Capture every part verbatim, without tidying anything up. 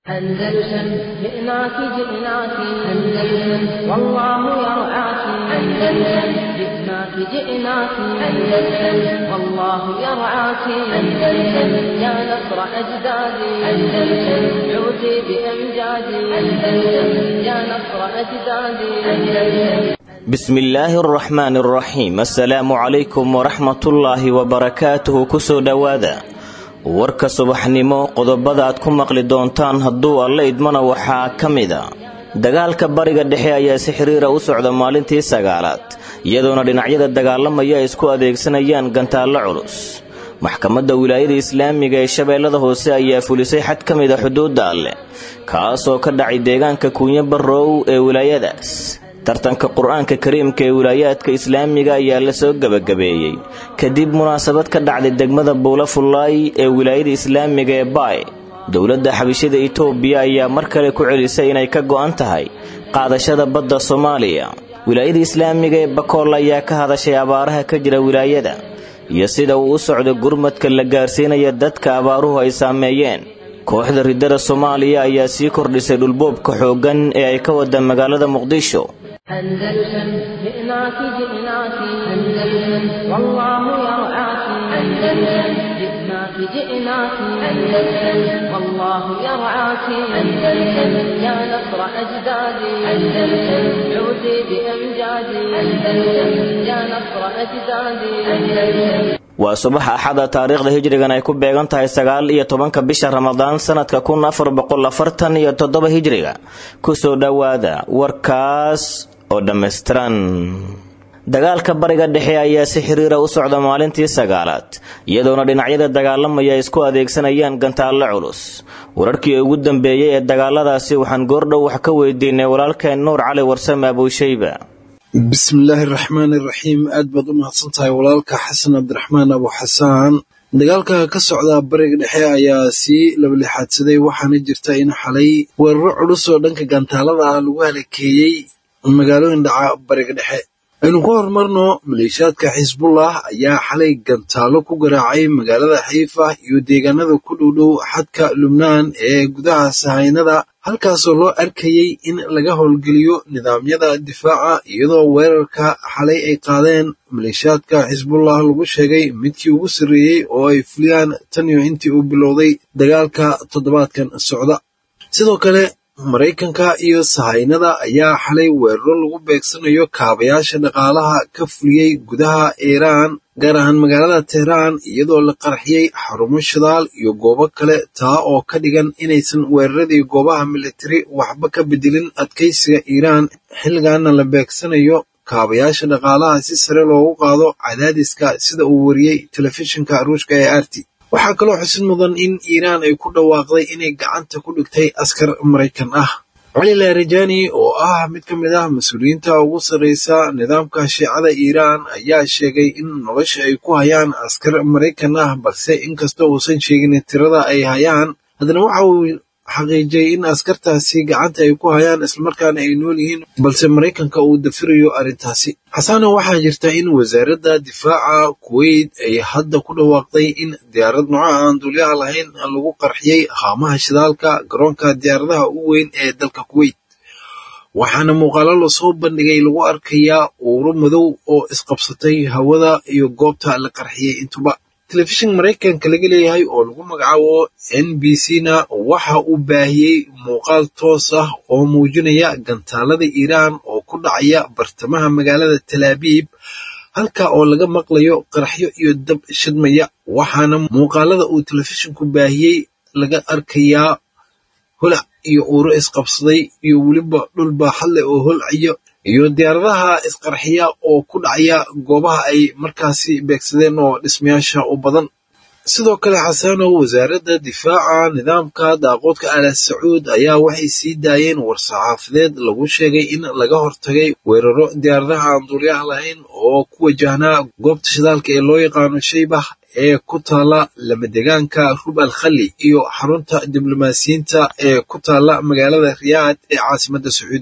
أندلسن جئناك جئناك أندلسن والله يرعاك أندلسن جئناك جئناك أندلسن والله يرعاك أندلسن يا نصر أجدادي أندلسن عودي بأمجادي أندلسن يا نصر أجدادي أندلسن بسم الله الرحمن الرحيم السلام عليكم ورحمة الله وبركاته كسو دوادا warka subaxnimo qodobada aad ku maqli doontaan hadduu alla idmana waxaa ka mid ah dagaalka bariga dhexe ayaa si xiriira u socda maalintii sagaalaad iyadoona dhinacyada dagaalamaya ay isku adeegsanayaan gantaallo culus maxkamadda wilaayada islaamiga ee shabeellada hoose ayaa fulisay xad ka mid ah xuduudda alle kaasoo ka dhacay deegaanka kuunya barrow ee wilaayadaas tartanka qur-aanka kariimka ee wilaayaadka islaamiga ayaa la soo gabagabeeyey kadib munaasabad ka dhacday degmada buulafullaay ee wilaayada islaamiga ee baay dowladda xabashida itoobiya ayaa mar kale ku celisay inay ka go'an tahay qaadashada badda soomaaliya wilaayada islaamiga ee bakool ayaa ka hadashay abaaraha ka jira wilaayada iyo sida uu u socdo gurmadka la gaarsiinaya dadka abaaruhu ay saameeyeen kooxda ridada soomaaliya ayaa sii kordhisay dhulboobka xooggan ee ay ka wada magaalada muqdisho أندلسن جئناك جئناك أندلسن والله يرعاك أندلسن جئناك جئناك أندلسن والله يرعاك أندلسن يا نصر أجدادي أندلسن عودي بأمجادي أندلسن يا نصر أجدادي أندلسن waa subax axada taariikhda hijrigan ay ku beegan tahay sagaal iyo tobanka bisha ramadaan sanadka kun afar boqol afartan iyo toddoba hijriga kusoo dhawaada warkaas oo dhammaystiran dagaalka bariga dhexe ayaa si xiriira u socda maalintii sagaalaad iyadoona dhinacyada dagaalamaya ay isku adeegsanayaan gantaallo culus wararkii ugu dambeeyay ee dagaaladaasi waxaan goordhow wax ka weydiinay walaalkeen nuur cali warsame abuushayba bismillaahi raxmaani raxiim aad baad u mahadsantahay walaalka xasan cabdiraxmaan abu xasaan dagaalka ka socda bariga dhexe ayaa sii labalixaadsaday waxaana jirta in xalay weeraro culus oo dhanka gantaalada ah lagu halakeeyey magaalooyin dhaca bariga dhexe aynu ku horumarno maleeshiyaadka xisbullah ayaa xalay gantaalo ku garaacay magaalada xiifa iyo deegaanada ku dhowdhow xadka lubnaan ee gudaha sahaynada halkaasoo loo arkayey in laga howlgeliyo nidaamyada difaaca iyadoo weerarka xalay ay qaadeen maleeshiyaadka xisbullah lagu sheegay midkii ugu sarreeyey oo ay fuliyaan tan iyo intii uu bilowday dagaalka toddobaadkan socda sidoo kale maraykanka iyo sahaynada ayaa xalay weeraro lagu beegsanayo kaabayaasha dhaqaalaha ka fuliyey gudaha iiraan gaar ahaan magaalada tehraan iyadoo la qarxiyey xarumo shidaal iyo goobo kale taa oo ka dhigan inaysan weeraradii goobaha militari waxba ka bedelin adkaysiga iiraan xilligaana la beegsanayo kaabayaasha dhaqaalaha si sare loogu qaado cadaadiska sida uu wariyey telefishinka ruushka ee arti waxaa kaloo xusid mudan in iiraan ay ku dhawaaqday inay gacanta ku dhigtay askar maraykan ah cali larijani oo ah mid ka mid ah mas-uuliyiinta ugu sarreysa nidaamka shiicada iiraan ayaa sheegay in nolosha ay ku hayaan askar maraykan ah balse inkastoo uusan sheegin tirada ay hayaan haddana waxa uu xaqiijiyey in askartaasi gacanta ay ku hayaan islamarkaana ay nool yihiin balse maraykanka uu dafirayo arrintaasi xasana waxaa jirta in wasaaradda difaaca kuweyt ay hadda ku dhawaaqday in diyaarad nooca aan duuliyaha lahayn lagu qarxiyey haamaha shidaalka garoonka diyaaradaha ugu weyn ee dalka kuweyt waxaana muuqaalo lasoo bandhigay lagu arkayaa uuro madow oo isqabsatay hawada iyo goobta la qarxiyey intuba telefishin maraykanka laga leeyahay oo lagu magacaabo n b c na waxa uu baahiyey muuqaal toos ah oo muujinaya gantaalada iiraan oo ku dhacaya bartamaha magaalada talaabiib halka oo laga maqlayo qaraxyo iyo dab shidmaya waxaana muuqaalada uu telefishinku baahiyey laga arkayaa holac iyo uuro isqabsaday iyo weliba dhul baaxad leh oo holcayo iyo diyaaradaha isqarxiya oo ku dhacaya goobaha ay markaasi beegsadeen oo dhismayaasha u badan sidoo kale xasanow wasaaradda difaaca nidaamka daaqoodka ala sacuud ayaa waxay sii daayeen war-saxaafadeed lagu sheegay in laga hortagay weeraro diyaaradaha aan duuliyaha lahayn oo ku wajahnaa goobta shidaalka ee loo yaqaano shaybah ee ku taala lamadegaanka rub al khali iyo xarunta diblomaasiyiinta ee ku taala magaalada riyaad ee caasimadda sacuudiga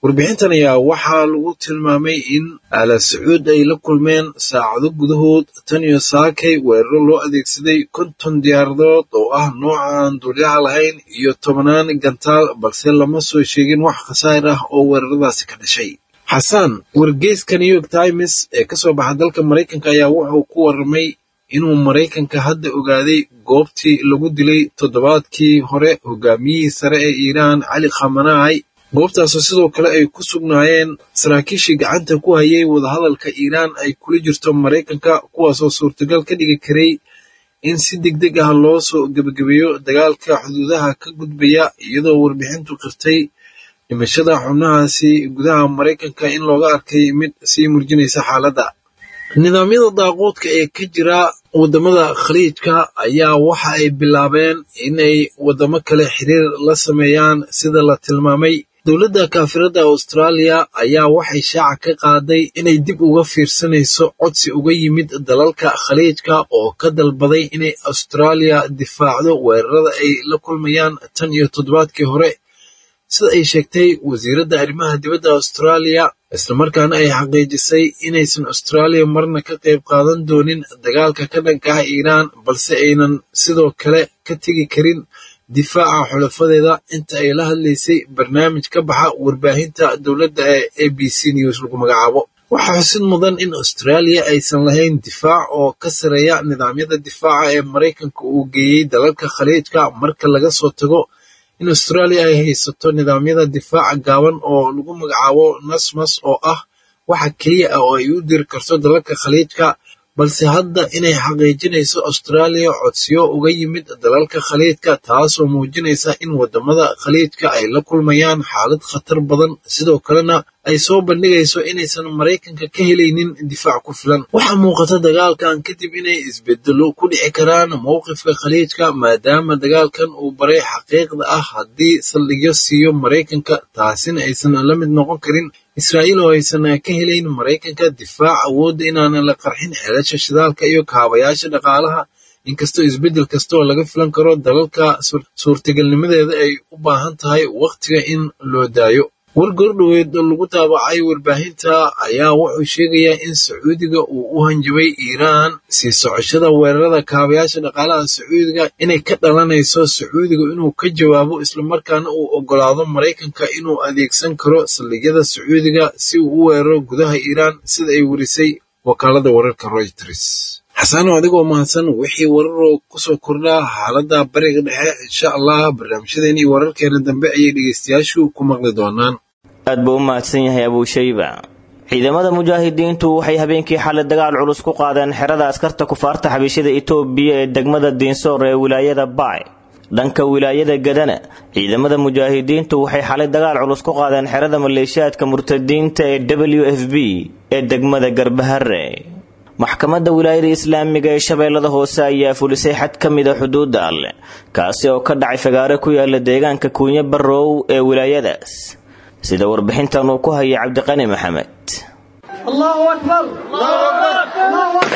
warbixintan ayaa waxaa lagu tilmaamay in aala sacuud ay la kulmeen saacado gudahood tan iyo saakay weeraro loo adeegsaday konton diyaaradood oo ah nooca aan duuliyaha lahayn iyo tobannaan gantaal balse lama soo sheegin wax khasaar ah oo weeraradaasi ka dhashay. xasaan wargeyska New York Times ee ka soo baxa dalka Maraykanka ayaa wuxuu ku warramay inuu Maraykanka hadda ogaaday goobtii lagu dilay toddobaadkii hore hogaamiyihii sare ee Iiraan Cali Khamenei, goobtaasoo sidoo kale ay ku sugnaayeen saraakiishii gacanta ku hayay wadahadalka Iiraan ay kula jirto Maraykanka, kuwaasoo suurtagal ka dhigi karay in si degdeg ah loo soo gebagabeeyo dagaalka xuduudaha ka gudbaya, iyadoo warbixintu qirtay dhimashada xubnahaasi gudaha Maraykanka in looga arkay mid sii murjinaysa xaaladda. nidaamyada daaqoodka ee ka jira waddamada khaliijka ayaa waxa ay bilaabeen inay waddamo kale xiriir la sameeyaan sida la tilmaamay. dowladda kaafirada Australia ayaa waxay shaaca ka qaaday inay dib uga fiirsanayso codsi uga yimid dalalka khaliijka oo ka dalbaday inay Australia difaacdo weerarada ay la kulmayaan tan iyo toddobaadkii hore, sida ay sheegtay wasiiradda arrimaha dibadda Australia, islamarkaana ay xaqiijisay inaysan Australia marna ka qayb qaadan doonin dagaalka ka dhanka ah Iiraan, balse aynan sidoo kale ka tegi karin difaaca xulafadeeda. inta ay la hadlaysay barnaamij ka baxa warbaahinta dowladda ee A B C News lagu magacaabo. waxaa xusid mudan in Australia aysan lahayn difaac oo ka sareeya nidaamyada difaaca ee Maraykanka uu geeyey dalalka khaliijka, marka laga soo tago in Australia ay haysato nidaamyada difaaca gaaban oo lagu magacaabo NASAMS oo ah waxa keliya ah oo ay u diri karto dalalka khaliijka, balse hadda inay xaqiijinayso Australia codsiyo uga yimid dalalka khaliijka, taasoo muujinaysa in waddamada khaliijka ay la kulmayaan xaalad khatar badan, sidoo kalena ay soo bandhigayso inaysan Maraykanka ka helaynin difaac ku filan. waxaa muuqata dagaalkan kadib inay isbedelo ku dhici karaan mowqifka khaliijka, maadaama dagaalkan uu baray xaqiiqda ah haddii saldhigyo siiyo Maraykanka, taasina aysan la mid noqon karin Israa'iil oo aysan ka helayn Maraykanka difaac awoodda inaanan la qarxin xeelasha shidaalka iyo kaabayaasha dhaqaalaha. inkastoo isbeddel kasta oo laga filan karo dalalka suurtagalnimadeeda ay u baahan tahay waqtiga in loo daayo. wargordhoweed oo lagu daabacay warbaahinta ayaa wuxuu sheegayaa in Sacuudiga uu u hanjabay Iiraan sii socoshada weerarada kaabayaasha dhaqaalaha Sacuudiga inay ka dhalanayso Sacuudiga inuu ka jawaabo, islamarkaana uu ogolaado Maraykanka inuu adeegsan karo saldhigyada Sacuudiga si uu u weeraro gudaha Iiraan, sida ay warisay wakaalada wararka Reuters. xasano adigoo mahadsan, wixii wararoo kusoo kordhaa xaaladda bariga dhexe insha allah barnaamijyadeena iyo wararkeena dambe ayay dhegeystayaashu ku maqli doonaan. aad buu u mahadsan yahay abuushayba. ciidamada mujaahidiintu waxay habeenkii xalay dagaal culus ku qaadeen xerada askarta kufaarta xabiishada Itoobiya ee degmada Dinsor ee wilaayada Baay. dhanka wilaayada Gadana, ciidamada mujaahidiintu waxay xalay dagaal culus ku qaadeen xerada maleeshiyaadka murtadiinta ee W F B ee degmada Garbahare. maxkamadda wilaayada islaamiga ee Shabeellada Hoose ayaa fulisay xad ka mid ah xuduudda Alle, kaasi oo ka dhacay fagaare ku yaala deegaanka Kuunya Barrow ee wilaayadaas, sida warbixintan uu ku hayay Cabdiqani Maxamed. Allahu akbar, Allahu akbar, Allahu akbar.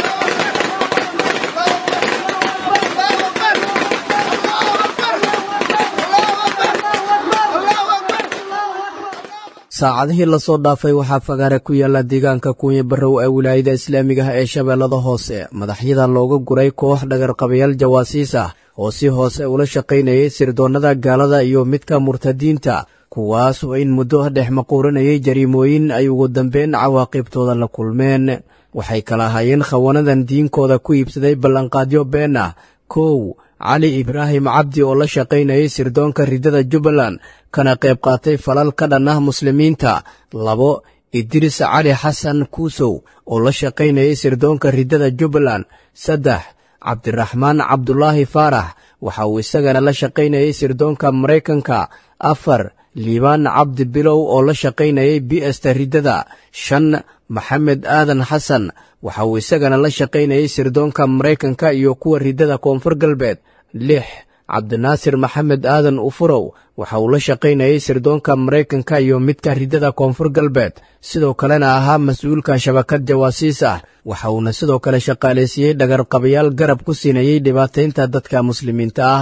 saacadihii la soo dhaafay waxaa fagaare ku yaala deegaanka Kuunya Barrow ee wilaayada islaamiga ah ee Shabeellada Hoose madaxyada looga guray koox dhagarqabayaal jawaasiis ah oo si hoose ula shaqaynayay sirdoonnada gaalada iyo midka murtadiinta, kuwaas oo in muddo dhex maquuranayay jariimooyin ay ugu dambeyn cawaaqibtooda la kulmeen. waxay kala hayeen khawanadan diinkooda ku iibsaday ballanqaadyo been ah. kow cali ibraahim cabdi oo la shaqaynayay sirdoonka ridada Jubbaland kana qayb qaatay falal ka dhan ah muslimiinta. labo idris cali xasan kuusow oo la shaqaynayay sirdoonka ridada Jubbaland. saddex cabdiraxmaan cabdulaahi faarax waxa uu isagana la shaqaynayay sirdoonka Maraykanka. afar liibaan cabdi bilow oo la shaqaynayay b sta ridada. shan maxamed aadan xasan waxa uu isagana la shaqaynayay sirdoonka Maraykanka iyo kuwa ridada koonfur galbeed. lix cabdinaasir maxamed aadan ufurow waxa uu la shaqaynayay sirdoonka Maraykanka iyo midka ridada koonfur galbeed, sidoo kalena ahaa mas-uulka shabakad jawaasiis ah. waxa uuna sidoo kale shaqaalaysiiyey dhagarqabayaal garab ku siinayay dhibaataynta dadka muslimiinta ah.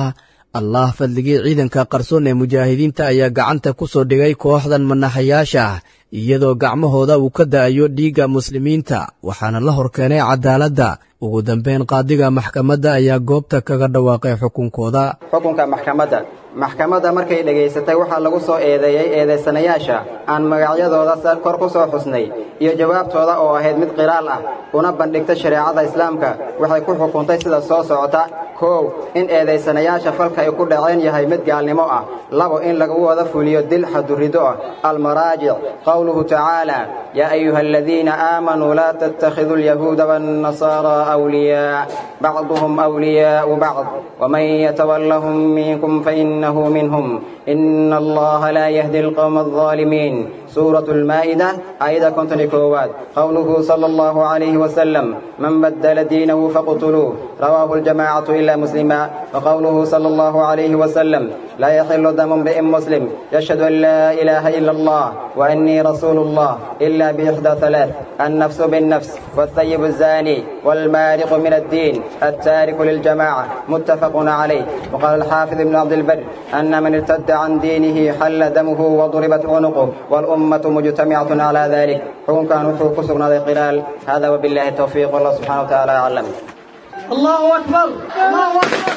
allah fadligii ciidanka qarsoon ee mujaahidiinta ayaa gacanta ku soo dhigay kooxdan manaxayaasha ah iyadoo gacmahooda uu ka da'ayo dhiigga muslimiinta waxaana la hor keenay cadaaladda ugu dambeyn qaadiga maxkamadda ayaa goobta kaga dhawaaqay xukunkooda xukunka maxkamadda maxkamadda markay dhageysatay waxaa lagu soo eedeeyey eedeysanayaasha aan magacyadooda kor ku soo xusnay iyo jawaabtooda oo ahayd mid qiraal ah una bandhigtay shareecada islaamka waxay ku xukuntay sida soo socota kow in eedeysanayaasha falka ay ku dhaceen yahay mid gaalnimo ah labo in lagu wada fuliyo dil xadurido ah almaraajic qowluhu tacaala yaa ayuha aladiina aamanuu laa tattakhiduu alyahuuda waannasaaraa awliyaa bacduhum awliyaau bacd waman yatawallahum minkum fainnahu minhum ina allaha laa yahdi alqawma alظaalimiin سورة المائدة آية كنتني كواد قوله صلى الله عليه وسلم من بدل دينه فاقتلوه رواه الجماعة إلا مسلما وقوله صلى الله عليه وسلم لا يحل دم امرئ مسلم يشهد أن لا إله إلا الله وأني رسول الله إلا بإحدى ثلاث النفس بالنفس والثيب الزاني والمارق من الدين التارك للجماعة متفق عليه وقال الحافظ ابن عبد البر أن من ارتد عن دينه حل دمه وضربت عنقه والأمة مجتمعة على ذلك حكم كانوا حقوق سبنا قلال هذا وبالله التوفيق والله سبحانه وتعالى أعلم الله أكبر الله أكبر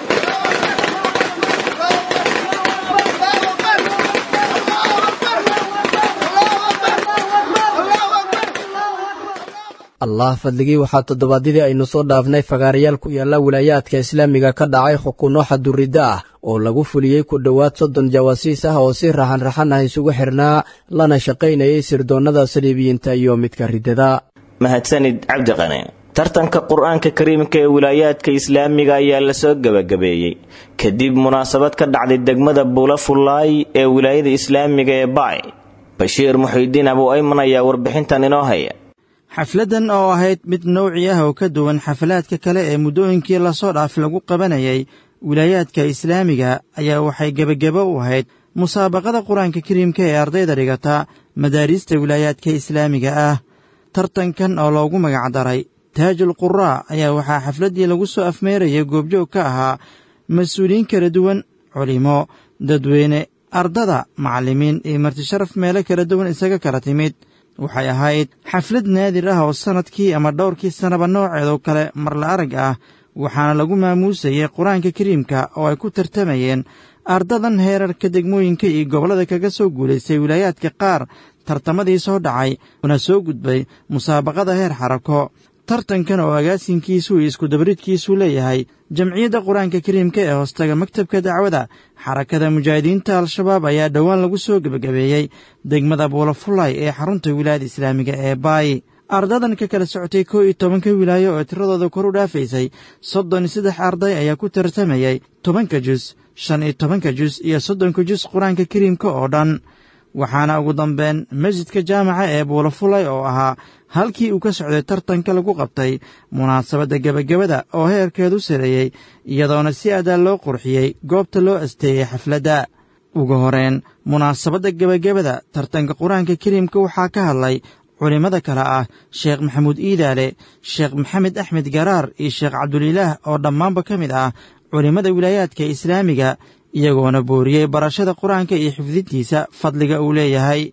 allah fadligii waxaa toddobaadyadii aynu soo dhaafnay fagaarayaal ku yaalla wilaayaadka islaamiga ka dhacay xukunno xaduridda ah oo lagu fuliyey ku dhowaad soddon jawaasiis ah oo si raxan-raxan ah isugu xidhnaa lana shaqaynayay sirdoonnada saliibiyiinta iyo midka riddada mahadsanid cabdiqane tartanka qur-aanka kariimka ee wilaayaadka islaamiga ayaa la soo gebagabeeyey kadib munaasabad ka dhacday degmada buulafullaay ee wilaayada islaamiga ee baay bashiir muxiidiin abu ayman ayaa warbixintan inoo haya xafladdan oo ahayd mid nowci ah oo ka duwan xaflaadka kale ee muddooyinkii lasoo dhaaf lagu qabanayay wilaayaadka islaamiga ayaa waxay gebagebo u ahayd musaabaqada qur-aanka kariimka ee ardayda dhigata madaariista wilaayaadka islaamiga ah tartankan oo loogu magacdaray taajul quraa ayaa waxaa xafladdii lagu soo afmeerayay goobjoog ka ahaa mas-uuliyiin kala duwan culimo dadweyne ardada macallimiin iyo martisharaf meelo kala duwan isaga kala timid waxay ahayd xaflad naadir ah oo sannadkii ama dhowrkii sannaba nooceedoo kale marla arag ah waxaana lagu maamuusayay qur-aanka kariimka oo ay ku tartamayeen ardadan heerarka degmooyinka iyo gobollada kaga soo guulaystay wilaayaadka qaar tartamadii soo dhacay una soo gudbay musaabaqada heer xarako tartankan oo agaasinkiisu iyo iskudabridkiisu leeyahay jamciyadda qur-aanka kariimka ee hoostaga maktabka dacwada xarakada mujaahidiinta al-shabaab ayaa dhowaan lagu soo gebagabeeyey degmada buulafullaay ee xarunta wilaayada islaamiga ee baay ardadan ka kala socotay koo iyo tobanka wilaayo oo tiradooda kor u dhaafaysay soddon iyo saddex arday ayaa ku tartamayay tobanka jus shan iyo tobanka jus iyo soddonka jus qur-aanka kariimka oo dhan waxaana ugu dambeyn masjidka jaamaca ee buulafullaay oo ahaa halkii uu ka socday tartanka lagu qabtay munaasabadda gebagabada oo heerkeedu sareeyey iyadoona si adaa loo qurxiyey goobta loo asteeyey xafladda ugu horeen munaasabadda gebagabada tartanka qur-aanka kariimka waxaa ka hadlay culimmada kale ah sheekh maxamuud iidaale sheekh maxamed axmed garaar iyo sheekh cabdulilaah oo dhammaanba ka mid ah culimmada wilaayaadka islaamiga iyagoona booriyey barashada qur-aanka iyo xifdintiisa fadliga uu leeyahay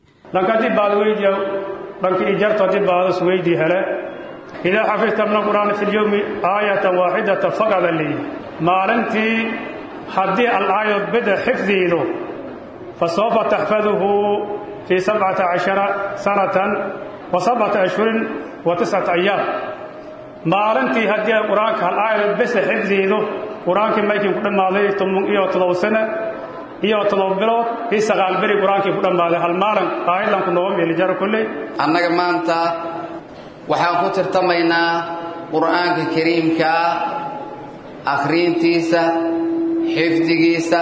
dhanki ijarto haddii baadas weydii hele idaa xafidta min alqur'aani fi lyowmi aayatan waaxidatan faqada leeyihi maalintii haddii al-aayad beda xifdiidu fa sawfa taxfaduhu fii sabcata cashara sanatan wa sabcata ashhurin wa tiscata ayaam maalintii haddii qur-aanka al-aayad bese xifdiidu qur-aankii maykii ku dhammaaday toban iyo toddoba sane iyo todoba bilood iyo sagaal beri qur-aankii ku dhammaaday hal maalin aayadlanku nooga meelijaro kolley annaga maanta waxaan ku tartamaynaa qur'aanka kariimka akhriintiisa xifdigiisa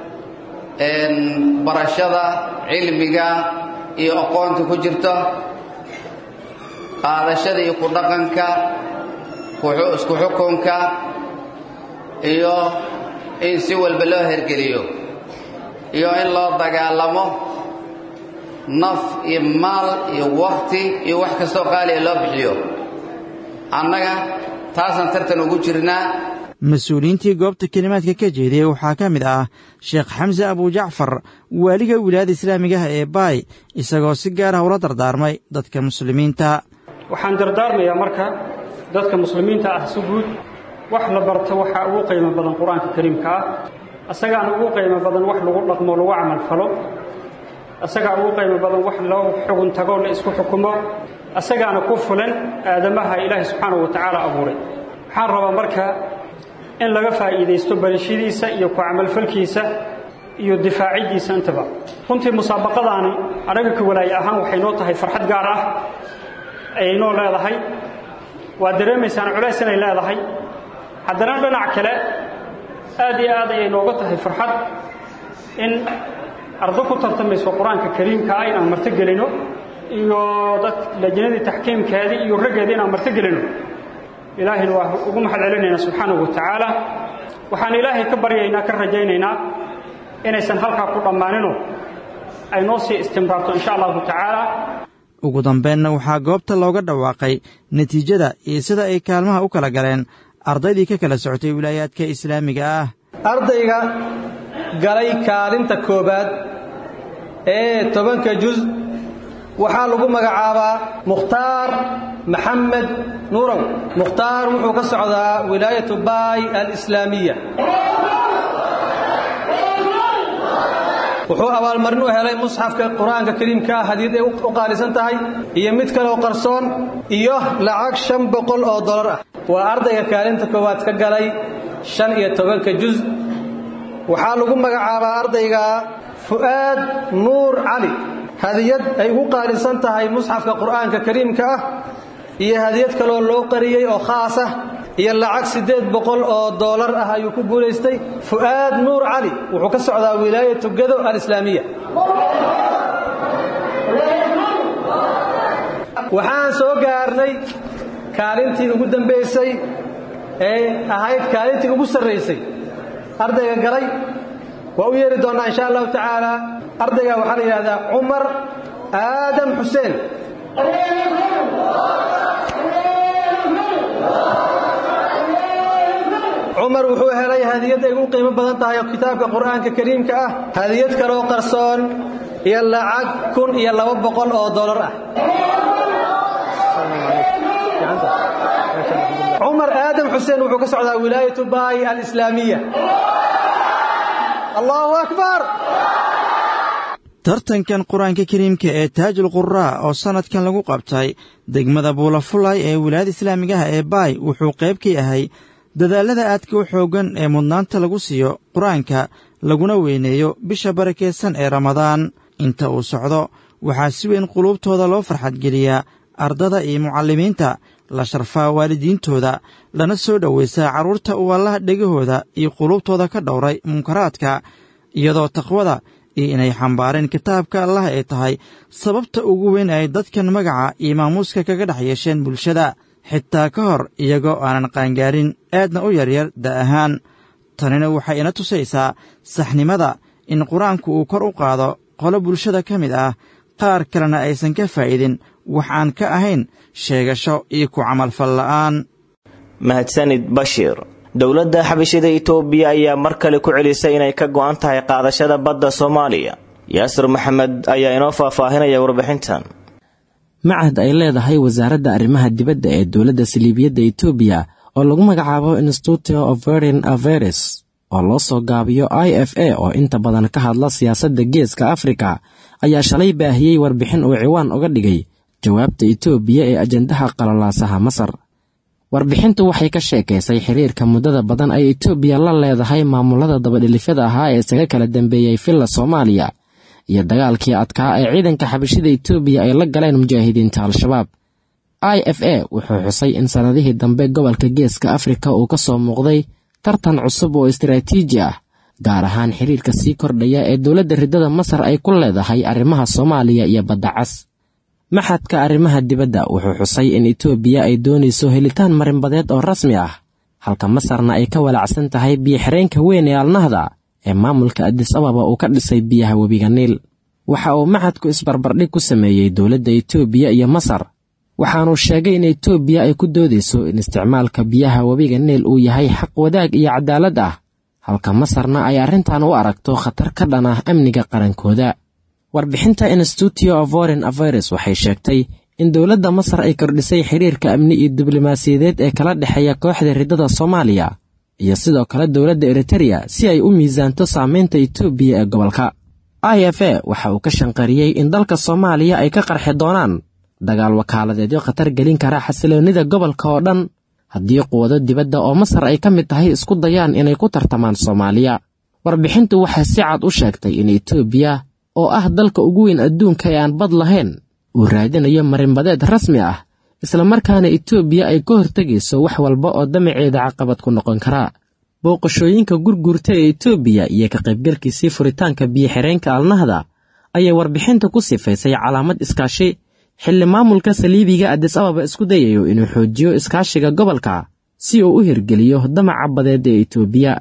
barashada cilmiga iyo aqoonta ku jirto qaadashada iyo ku dhaqanka isku xukunka iyo in si walba loo hergeliyo iyo in loo dagaalamo naf iyo maal iyo wakhti iyo wax kastoo qaaliya loo bixiyo annaga taasaan tartan ugu jirnaa mas-uuliyiintii goobta kelimaadka ka jeediyey waxaa ka mid ah sheekh xamse abujacfar waaliga wilaayada islaamigaha ee baay isagoo si gaar ah ula dardaarmay dadka muslimiinta. waxaan dardaarmayaa marka dadka muslimiinta ah si guud wax la barto waxaa ugu qiimo badan qur-aanka kariimka ah asagaana ugu qiimo badan wax lagu dhaqmo lagu camal falo asagaa ugu qiimo badan wax loo xugun tago la isku xukumo asagaana ku fulan aadamaha ilaahay subxaanahu wa tacaala abuuray. waxaan rabaa marka in laga faa'iidaysto barashadiisa iyo ku camalfalkiisa iyo difaacidiisa intaba. runtii musaabaqadaani anaga ka walaaye ahaan waxay noo tahay farxad gaar ah ayay noo leedahay. waa dareemaysaan culays inay leedahay haddana dhinac kale aad iyo aad ayay nooga tahay farxad in ardo ku tartamayso qur-aanka kariimka ah inaan marti gelino iyo dad lajnadii taxkiimkeedii iyo raggeedii inaan marti gelino. ilaahayna waa ugu mahad celinaynaa subxaanahu wa tacaala. waxaan ilaahay ka baryaynaa ka rajaynaynaa inaysan halkaa ku dhammaaninoo ay noo sii istimraarto insha allahu tacaala. ugu dambeynna waxaa goobta looga dhawaaqay natiijada iyo sida ay kaalmaha u kala galeen ardaydii ka kala socotay wilaayaadka islaamiga ah. ardayga galay kaalinta koobaad ee tobanka juz waxaa lagu magacaabaa mukhtaar maxamed nuurow. mukhtaar wuxuu ka socdaa wilaayatu baay alislaamiya. wuxuu abaalmarin u helay musxafka qur-aanka kariimka ah hadiyad ay u qaalisan tahay iyo mid kaleoo qarsoon iyo lacag shan boqol oo dolar ah. waa ardayga kaalinta koowaad ka galay shan iyo tobanka juz. waxaa lagu magacaabaa ardayga fu'aad nuur cali. hadiyad ay ugu qaalisan tahay musxafka qur-aanka kariimka ah iyo hadiyad kaloo loo qariyey oo khaas ah iyo lacag siddeed boqol oo doolar ah ayuu ku guulaystay fu'aad nuur cali. wuxuu ka socdaa wilaayatu gado alislaamiya. waxaan soo gaarnay kaalintii ugu dambaysay ee ahayd kaalintii ugu sarraysay. ardayga galay waa u yeeri doonnaa insha allahu tacaala. ardayga waxaa la yidhahdaa cumar aadam xuseen. cumar wuxuu helay hadiyad ay ugu qiimo badan tahay oo kitaabka qur-aanka kariimka ah hadiyad kaloo qarsoon iyo lacag kun iyo laba boqol oo dolar ah. cumar aadam xuseen wuxuu ka socdaa wilaayatu baay alislaamiya. allahu akbar. tartankan qur-aanka kariimka ee taajul quraa oo sannadkan lagu qabtay degmada buulafulay ee wilaayada islaamigaha ee baay wuxuu qayb ka yahay dadaallada aadka u xooggan ee mudnaanta lagu siiyo qur-aanka laguna weyneeyo bisha barakaysan ee ramadaan. inta uu socdo waxaa si weyn quluubtooda loo farxadgeliyaa ardada iyo mucallimiinta, la sharfaa waalidiintooda, lana soo dhowaysaa carruurta uu allaha dhegahooda iyo quluubtooda ka dhowray munkaraadka, iyadoo taqwada iyo inay xambaareen kitaabka allah ay tahay sababta ugu weyn ay dadkan magaca iyo maamuuska kaga dhex yeesheen bulshada xitaa ka hor iyagoo aanan qaangaarin aadna u yaryar da ahaan. tanina waxay ina tusaysaa saxnimada in qur-aanku uu kor u qaado qolo bulshada ka mid ah qaar kalena aysan ka faa'idin wax aan ka ahayn sheegasho iyo ku camalfal la'aan. mahadsanid bashiir. dowladda xabashida itoobiya ayaa mar kale ku celisay inay ka go'an tahay qaadashada badda soomaaliya. yaasir maxamed ayaa inoo faahfaahinaya warbixintan. macahad ay leedahay wasaaradda arrimaha dibadda ee dowladda saliibiyadda itoobiya oo lagu magacaabo institute of foreign affairs oo loo soo gaabiyo i f a oo inta badan ka hadla siyaasadda geeska afrika ayaa shalay baahiyey warbixin uu ciwaan uga dhigay jawaabta itoobiya ee ajandaha qalalaasaha masar. warbixintu waxay ka sheekaysay xiriirka muddada badan ay itoobiya la leedahay maamulada dabadhilifyada ahaa ee isaga kala dambeeyey filla soomaaliya iyo dagaalkii adkaa ee ciidanka xabashida itoobiya ay la galeen mujaahidiinta al-shabaab. i f a wuxuu xusay in sannadihii dambe gobolka geeska afrika uu ka soo muuqday tartan cusub oo istiraatiiji ah, gaar ahaan xiriirka sii kordhaya ee dowladda riddada masar ay ku leedahay arrimaha soomaaliya iyo badda cas. maxadka arrimaha dibadda wuxuu xusay in itoobiya ay doonayso helitaan marinbadeed oo rasmi ah, halka masarna ay ka walacsan tahay biyo-xireenka weyn ee alnahda ee maamulka adis ababa uu ka dhisay biyaha webiga niil. waxa uu maxadku isbarbardhig ku sameeyey dowladda itoobiya iyo masar waxaanuu sheegay in etoobiya ay ku doodayso in isticmaalka biyaha webiga niil uu yahay xaq wadaag iyo cadaalad ah halka masarna ay arrintan u aragto khatar ka dhan ah amniga qarankooda. warbixinta Institute of Foreign Affairs waxay sheegtay in dowladda Masar ay kordhisay xiriirka amni iyo diblomaasiyadeed ee kala dhexeeya kooxda ridada Soomaaliya iyo sidoo kale dowladda Eritrea si ay u miisaanto saameynta Itoobiya ee gobolka. I F A waxa uu ka shanqariyay in dalka Soomaaliya ay ka qarxi doonaan dagaal wakaaladeedyo khatar gelin kara xasiloonida gobolka oo dhan haddii quwado dibadda oo Masar ay ka mid tahay isku dayaan inay ku tartamaan Soomaaliya. warbixintu waxay si cad u sheegtay in Itoobiya oo ah dalka ugu weyn adduunka ee aan bad lahayn uu raadinayo marinbadeed rasmi ah isla markaana Itoobiya ay ka hortagayso wax walba oo damaceeda caqabad ku noqon kara. booqashooyinka gurgurta ee Itoobiya iyo ka qaybgalkiisii furitaanka biyo-xireenka Alnahda ayay warbixinta ku sifaysay calaamad iskaashi xilli maamulka Saliibiga Addis Ababa isku dayayo inuu xoojiyo iskaashiga gobolka si uu u hirgeliyo damaca badeed ee Itoobiya.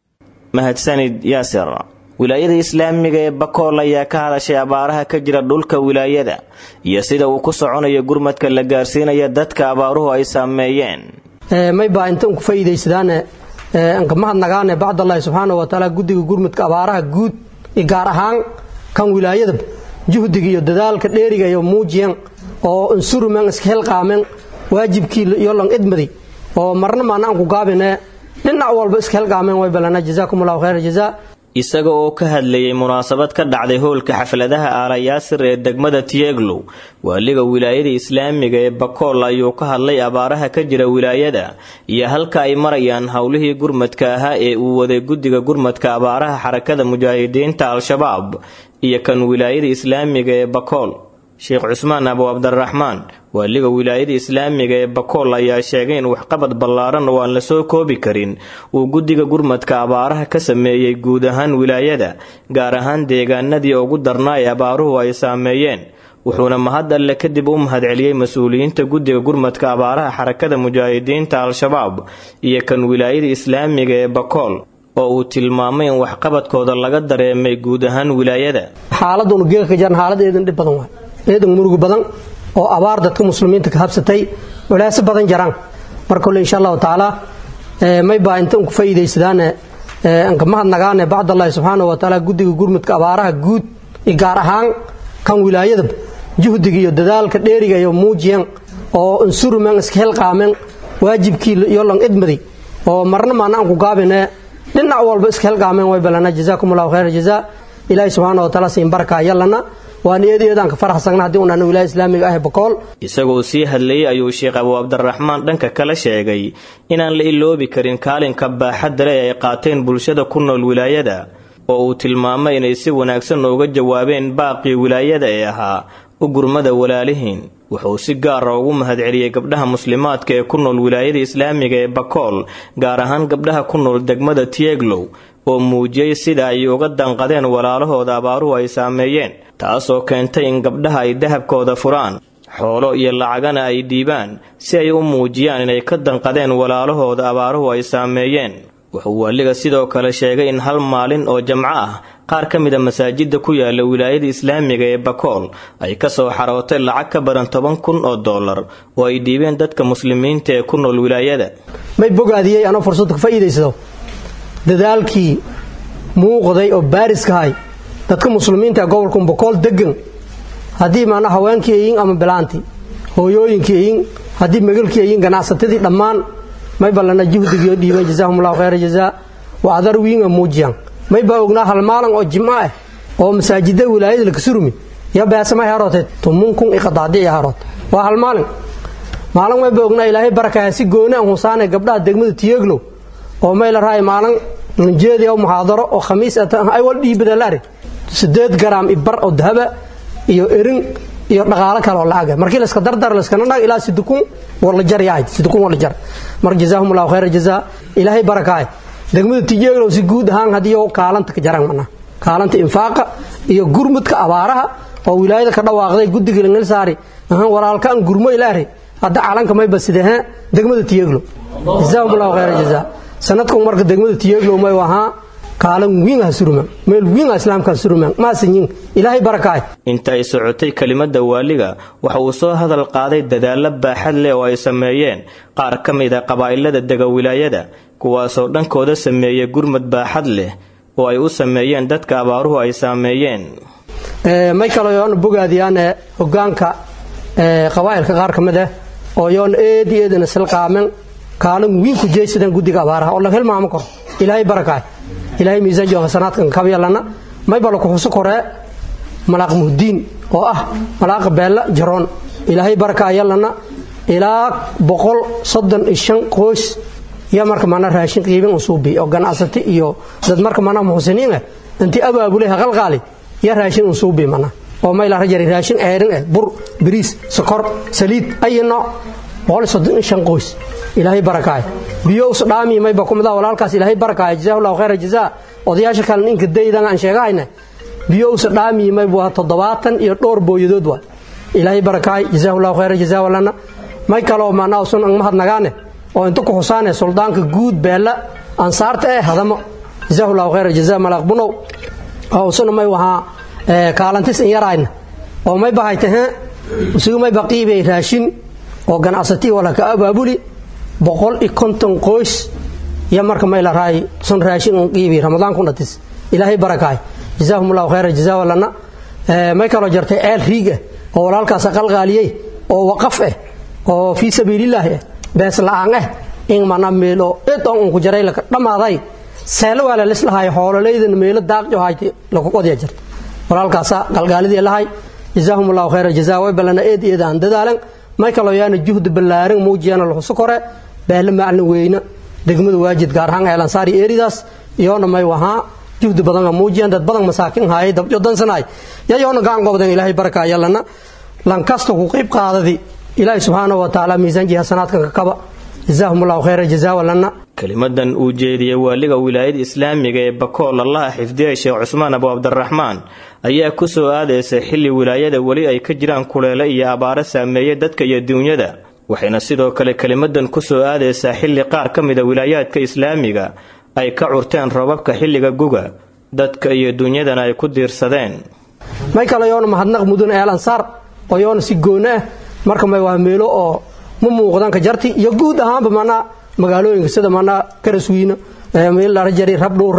mahadsanid Yaasir. wilaayada islaamiga ee Bakool ayaa ka hadashay abaaraha ka jira dhulka wilaayada iyo sida uu ku soconayo gurmadka la gaarsiinayo dadka abaaruhu ay saameeyeen. ee may baa inta ku faa'iideysadaan ee an ka mahadnagaane bacd Allah subhanahu wa ta'ala gudiga gurmadka abaaraha guud ee gaar ahaan kan wilaayada juhdiga iyo dadaalka dheeriga iyo muujiyan oo insurman iska helqaamen waajibkii iyo lan idmadi oo marna maana aan ku gaabine dhinac walba iska helqaamen way balana jazaakumullahu khayr jazaa. isaga oo ka hadlayay munaasabad ka dhacday hoolka xafladaha Aala Yaasir ee degmada Tieglow waaliga wilaayada islaamiga ee Bakool ayuu ka hadlay abaaraha ka jira wilaayada iyo halka ay marayaan hawlihii gurmadka ahaa ee uu waday gudiga gurmadka abaaraha xarakada mujaahidiinta Al-Shabaab iyo kan wilaayada islaamiga ee Bakool. Sheekh Usmaan Abu Abdurrahmaan waaliga wilaayada islaamiga ee Bakool ayaa sheegay in waxqabad ballaaran oo aan la soo koobi karin uu gudiga gurmadka abaaraha ka sameeyay guud ahaan wilaayada gaar ahaan deegaanadii ugu darnaa ee abaaruhu ay saameeyeen. wuxuuna mahad alle kadib u mahadceliyay mas'uuliyiinta gudiga gurmadka abaaraha xarakada mujaahidiinta Al-Shabaab iyo kan wilaayada islaamiga ee Bakool oo uu tilmaamay in waxqabadkooda laga dareemay guud ahaan wilaayada. xaaladdu geelka ka jiraan xaalad eedan dhib badan waa eedan murugo badan oo abaar dadka muslimiinta ka habsatay walaas badan jiraan marka insha Allah taala ee may baa inta ku faa'iideysadaan ee an ka mahadnagaane bacd Allah subhanahu wa ta'ala gudiga gurmadka abaaraha guud ee gaar ahaan kan wilaayada juhdiga iyo dadaalka dheeriga iyo muujiyan oo insurman iska helqaamen waajibkii iyo lan idmadi oo marna maana aan ku gaabine dhinac walba iska helqaamen way balana jazaakumullahu khayr jazaa. ilaahay subhanahu wa ta'ala siin baraka yallana waan eedeedan ka faraxsan hadii uu nanu wilaayada islaamiga ah Bakool. isagoo si hadlayay ayuu Sheekh Abu Abdurrahmaan dhanka kala sheegay inaan la iloobi karin kaalinka baaxadda leh ay qaateen bulshada ku nool wilaayada oo uu tilmaamay inay si wanaagsan uga jawaabeen baaqii wilaayada ee ahaa u gurmada walaalihiin. wuxuu si gaar ah ugu mahadceliyay gabdhaha muslimaadka ee ku nool wilaayada islaamiga ee Bakool gaar ahaan gabdhaha ku nool degmada Tieglow oo muujiyay sida ay uga danqadeen walaalahooda abaaruhu ay saameeyeen taasoo keentay in gabdhaha ay dahabkooda furaan xoolo iyo lacagana ay dhiibaan si ay u muujiyaan inay ka danqadeen walaalahooda abaaruhu ay saameeyeen. wuxuu waaliga sidoo kale sheegay in hal maalin oo jamco ah qaar ka mid ah masaajidda ku yaala wilaayada islaamiga ee Bakool ay ka soo xarootay lacag ka badan toban kun oo dollar oo ay dhiibeen dadka muslimiinta ee ku nool wilaayada. may bogaadiyay ana fursad ka faa'iideysado dadaalkii muuqday oo baariska hay dadka muslimiinta gobolka Bakool degan hadii maana haweenkii ama bilaanti hooyooyinkii hadii magalkii ganacsatadii dhammaan may balana juhdiga dhiibay jazaahumullahu khayr jazaa wa adar wiinga muujiyan may baa ognaa hal maalin oo jimca ah oo masaajidda wilaayada la surmi ya baasama harootay tumunkum iqadaadi haroot waa hal maalin maalin may baa ognaa ilaahay baraka si gooni ah husaane gabdhaha degmada Tieglow oo may la raay maalin jeedi oo muhaadaro oo khamiis ay wal dhiibada laari sideed gram ibar oo dahaba iyo erin iyo dhaqaale kale oo lacag markii la iska dardar la iska nanaag ilaa sidukun wala jar yahay sidukun wala jar mar jazaahumullahu khayr jazaa. ilaahay barakaay degmada Tieglow si guud ahaan hadii oo kaalanta ka jaran mana kaalanta infaaqa iyo gurmudka abaaraha oo wilaayada ka dhawaaqday gudiga la saari ahaan walaalka aan gurmo ilaahay hadda calanka may basidaha degmada Tieglow jazaahumullahu khayr jazaa. sanadkan marka degmada Tieglow may waha kaalan wiin ah surman meel wiin ah islaamka surman ma sinyin ilaahay barakaay inta ay socotay kelimada waaliga waxa uu soo hadal qaaday dadaalo baaxad leh oo ay sameeyeen qaar ka mid ah qabaa'ilada dega wilaayada kuwaas oo dhankooda sameeyay gurmad baaxad leh oo ay u sameeyeen dadka abaaruhu ay saameeyeen ee may kale oo bogaadiyaan hogaanka ee qabaa'ilka qaar ka mid ah oo yoon eedeedana silqaamen kaalan wiin ku jeeysadaan gudiga abaaraha oo la helmaamo karo ilaahay barakaay ilaahay miisaan jooga sanadkan ka yeelana may bal ku xusu kore malaaq muhdiin oo ah malaaq beela jaroon ilaahay barakaay yeelana ilaa boqol soddon iyo shan qoys ya marka mana raashin qiibin usuubi oo ganacsato iyo dad marka mana muxsiniin ah intii abaabulay qalqaali ya raashin usuubi mana oo may la rajari raashin eerin ah bur bariis sokor saliid ayno boqol soddon iyo shan qoys ilaahay barakaay biyo us dhaami may ba kumada walaalkaas ilaahay barakaay jazakallahu khayra jazaa odayaasha kale ninka deedan aan sheegayna biyo us dhaami may buu toddobaatan iyo dhowr booyadood waa ilaahay barakaay jazakallahu khayra jazaa walana may kale oo maana usan mahad nagaane oo inta ku xusaane suldaanka guud beela ansaarta ee hadamo jazakallahu khayra jazaa malaq bunow oo usan may waha kaalantis in yarayna oo may bahaytay usugu may baqiibay raashin oo ganacsatii wala ka abaabuli boqol iyo konton qoys ya marka may la raay sun raashin qiibi ramadaan ku natis ilaahay barakaay jazakumullahu khayra jazaa walana may kala jartay eel riiga oo walaalkaas qalqaaliyay oo waqaf ah oo fi sabiilillah bas la'aan ah in mana meelo eedoon ku jaray la dhamaaday seelo wala lislahay xoololeydan meelo daaqjo hayti lagu qodiya jirta walaalkaas qalqaalidii lahay jazakumullahu khayra jazaa way balana eedeedaan dadaalan may kala yaana juhd balaarin muujiyana la xusu kore beela macna weyna degmada waajid gaar ahaan eelan saari eridaas iyoona may wahaa juhd badan muujiyan dad badan masaakin haay dab jodan sanay ya yoona gaan gobdan ilaahay baraka yalana lan kasto ku qeyb qaadadi ilaahay subhanahu wa ta'ala miisaan jihasanaadka kaba jazakumullahu khayra jazaa walana kalimadan uu jeediyay waaliga wilaayada islaamiga ee Bakool Allah xifdiyay Sheekh Usmaan Abu Abdurrahmaan ayaa ku soo aadeysay xilli wilaayada wali ay ka jiraan kuleelo iyo abaaro saameeyay dadka iyo dunyada waxayna sidoo kale kalimadan ku soo aadeysaa xilli qaar ka mid ah wilaayaadka islaamiga ay ka curteen roobabka xilliga guga dadka iyo dunyadana ay ku diirsadeen may kale yoona mahadnaq mudan eelan sar oo yoona si goona marka may waa meelo oo mu muuqdan ka jarti iyo guud ahaanba mana magaalooyinka sida mana Karaswiina meel la rajari rabdhuur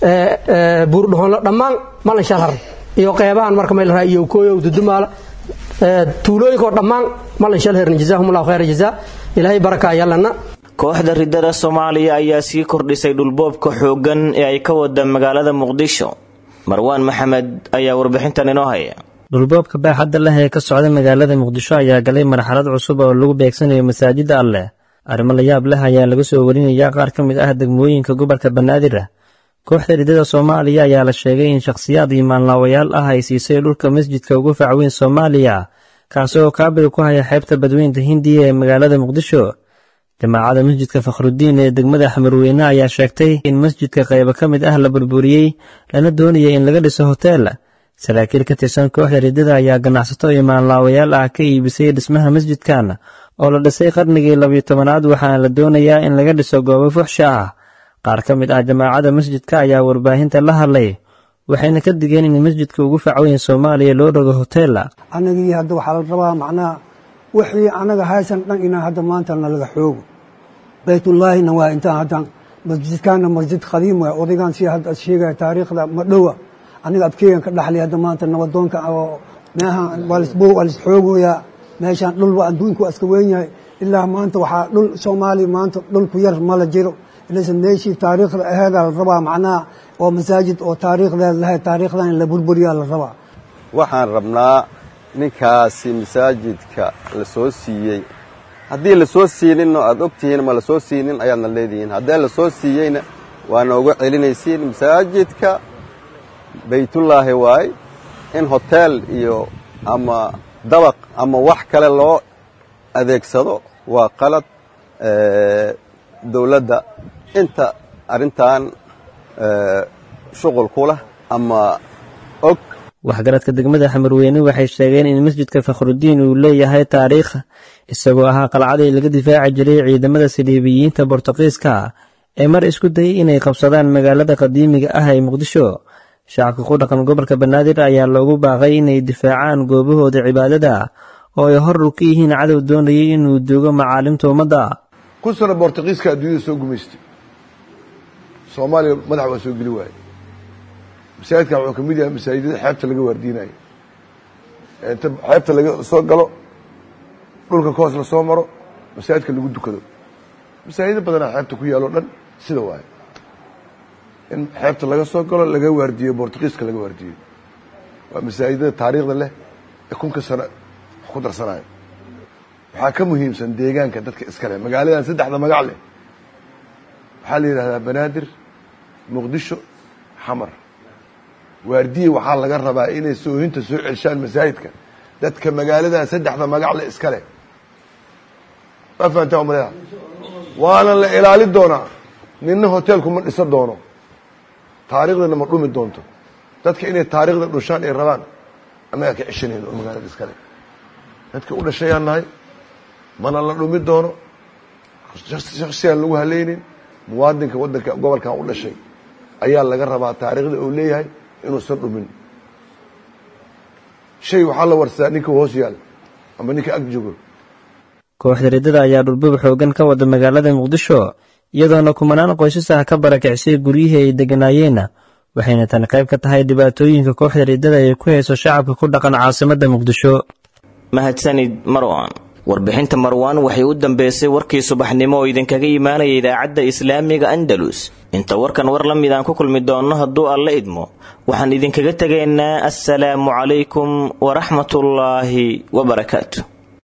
ee buurdhoon dhamaan malan shahar iyo qeybahan marka meel raayo kooyo dudumaala tuulooyinka dhamaan malan shahar jazakumullahu khayra jazaa ilaahay baraka yalana kooxda ridada Soomaaliya ayaa sii kordhisay dhulboobka xoogan ee ay ka wada magaalada Muqdisho Marwaan Maxamed ayaa warbixintan inoo haya dhulboobka baaxadda leh ee ka socda magaalada Muqdisho ayaa galay marxalad cusub oo lagu beegsanayo masaajidda Alle arrimo la yaab leh ayaa laga soo warinayaa qaar ka mid ah degmooyinka gobolka Banaadir kooxda ridada Soomaaliya ayaa la sheegay in shakhsiyaad iimaanlaawayaal ah ay siisay dhulka masjidka ugu facweyn Soomaaliya kaas oo kaabil ku haya xeebta badweynta Hindiya ee magaalada Muqdisho jamaacada masjidka Fakhruddin ee degmada Xamarweyne ayaa sheegtay in masjidka qayb ka mid ah la burburiyay lana doonayay in laga dhiso hotel saraakiil ka tirsan kooxda ridada ayaa ganacsato iimaanlaawayaal ah ka iibisay dhismaha masjidkan oo la dhisay qarnigii laba iyo tobanaad waxaana la doonayaa in laga dhiso goobo fuxsha ah qaar ka mid ah jamaacada masjidka ayaa warbaahinta la hadlay waxayna ka digeen in masjidka ugu facweyn Soomaaliya loo rogo hotel anagii hadda waxa la rabaa macnaa wixii anaga haysan dhan inaan hadda maanta laga xoogo baytullaahina waa inta hadda masjidkana masjid qadiim ah odagaan si hadda sheegay taariikhda ma dhowa aniga abkeeyan ka dhaxlay hadda maanta nabadoonka oo meeha walisbuu walis xoogooya meeshan dhul waa adduunku iska weyn yahay ilaa maanta waxa dhul Soomaali maanta dhul ku yar ma la jiro ilaa meeshii taariikhda ahayd la rabaa macnaa oo masaajid oo taariikhda leh taariikhdan la burburiyaa la rabaa waxaan rabnaa ninkaasi masaajidka la soo siiyay haddii la soo siinin aad ogtihiin ma la soo siinin ayaadna leedihiin haddii la soo siiyeyna waana uga celinaysiin masaajidka baytullaahi waay in hotel iyo ama dabaq ama wax kale loo adeegsado waa qalad dawladda inta arrintan shuqul ku leh ama og waxgaradka degmada Xamarweyne waxay sheegeen in masjidka Fakhruddin uu leeyahay taariikh isagoo ahaa qalcadii laga difaaci jiray ciidamada Saliibiyiinta Boortaqiiska ee mar isku dayay inay qabsadaan magaalada qadiimiga ah ee muqdisho. shacabka ku dhaqan gobolka banaadir ayaa loogu baaqay inay difaacaan goobahooda cibaadada oo ay hor u ka yihiin cadow doonayay inuu duugo macaalimta ummadda. kun sano Boortaqiiska adduunyada soo gumaystay, Soomaaliya madax waa soo geli waayay. masaajidka wuxuu ka mid yahay masaajidada xeebta laga waardiinayo. inta xeebta laga soo galo, dhulka koos la soo maro, masaajidka lagu dukado. masaajid badan xeebta ku yaalo dhan sida waay. in xeebta laga soo galo laga waardiyo Boortaqiiska laga waardiyo. waa masaajidada taariikhda leh ee kunka sano ku darsanayo. waxaa ka muhiimsan deegaanka dadka iska leh. magaaladan saddexda magac leh waxaa la yidhahdaa Banaadir, Muqdisho, Xamar. waardiye waxaa laga rabaa inay soohinta soo celshaan masaajidka dadka magaaladan saddexda magac leh iska leh. ma fahantaa umaleeha? waana la ilaali doonaa. ninna hoteelku ma dhisa doono, taariikhdana ma dhumi doonto. dadka inay taariikhda dhushaan ay rabaan annagaa ka ceshanayno oo magaalada iska leh. dadka u dhashayaan nahay, mana la dhumi doono. shaksigaan lagu halaynin. muwaadinka waddanka gobolkan u dhashay ayaa laga rabaa taariikhda uu leeyahay inuusan dhumin. shay waxaa la warsadaa ninka hoos yaal ama ninka ag joogo. kooxda riddada ayaa dhulbub xoogan ka wada magaalada muqdisho, iyadoona kumanaan qoysas ah ka barakicisay guryihii ay degganaayeen, waxayna tan qayb ka tahay dhibaatooyinka kooxda riddada ay ku hayso shacabka ku dhaqan caasimadda muqdisho. mahadsanid marwan. warbixinta marwan waxay u dambeysay warkii subaxnimo oo idinkaga imaanaya idaacadda islaamiga andalus. inta warkan war la mid aan ku kulmi doonno hadduu alla idmo, waxaan idinkaga tegaynaa assalaamu calaykum waraxmatullaahi wabarakaatu.